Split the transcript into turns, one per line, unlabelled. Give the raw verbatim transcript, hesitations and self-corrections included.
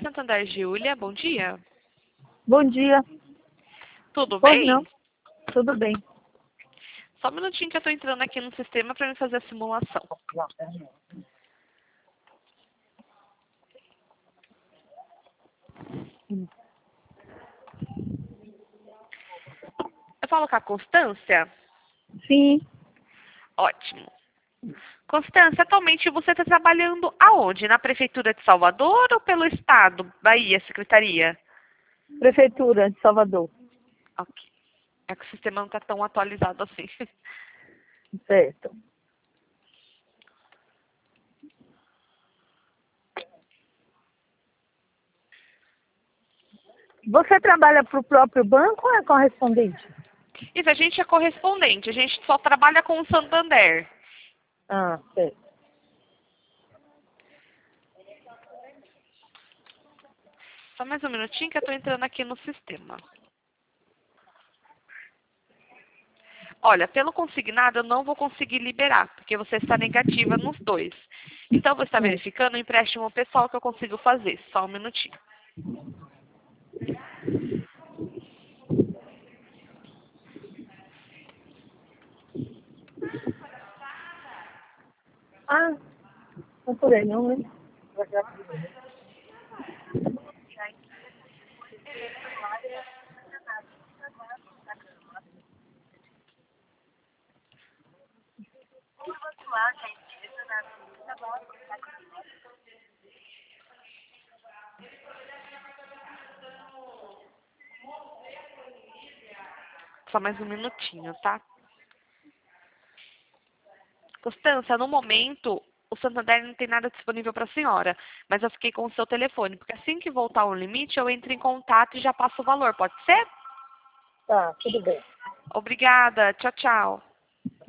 Santander, Júlia. Bom dia.
Bom dia.
Tudo
Pois
bem?
não, tudo bem.
Só um minutinho que eu estou entrando aqui no sistema para me fazer a simulação. Eu falo com a Constância?
Sim,
Ótimo. Constância, atualmente você está trabalhando aonde? Na Prefeitura de Salvador ou pelo Estado, Bahia, Secretaria?
Prefeitura de Salvador.
Ok. É que o sistema não está tão atualizado assim.
Certo. Você trabalha para o próprio banco ou é correspondente?
Isso, a gente é correspondente, a gente só trabalha com o Santander.
Ah, certo.
Só mais um minutinho que eu estou entrando aqui no sistema. Olha, pelo consignado eu não vou conseguir liberar, porque você está negativa nos dois. Então, eu vou estar
Sim.
verificando o empréstimo pessoal que eu consigo fazer. Só um minutinho.
Ah, não por aí não, né?
Só mais um minutinho, tá? Constância, no momento, o Santander não tem nada disponível para a senhora, mas eu fiquei com o seu telefone, porque assim que voltar o limite, eu entro em contato e já passo o valor, pode ser?
Tá, tudo bem.
Obrigada, tchau, tchau.